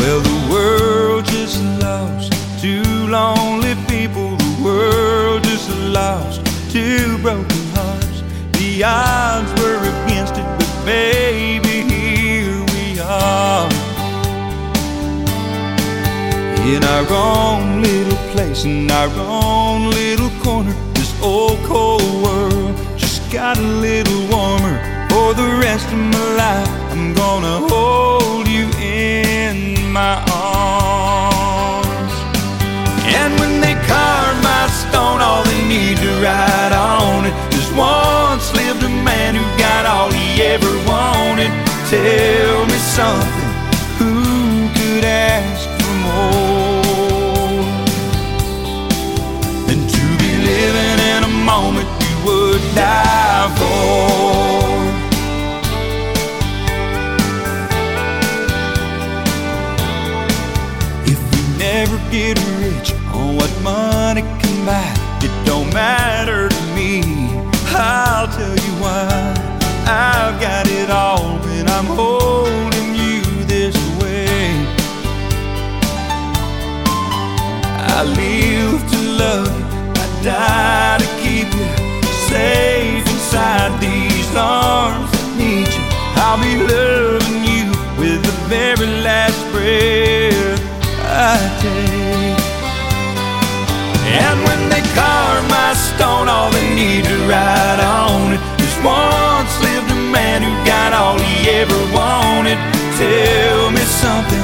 Well, the world just lost two lonely people. The world just lost two broken hearts. The odds were against it, but baby, here we are. In our own little place, in our own little corner, this old cold world just got a little warmer. For the rest of my life, I'm gonna hold you in my arms. And when they carve my stone, all they need to write on it is once lived a man who got all he ever wanted. Tell me something, who could ask for more than to be living in a moment you would die for? If we never get rich on what money can buy, it don't matter to me. I'll tell you why. I've got it all when I'm holding you this way. I live to love you, I die to keep you safe inside these arms that need you. I'll be loving you with the very last breath I take. And when they carve my stone, all they need to write on it is once lived a man who got all he ever wanted. Tell me something,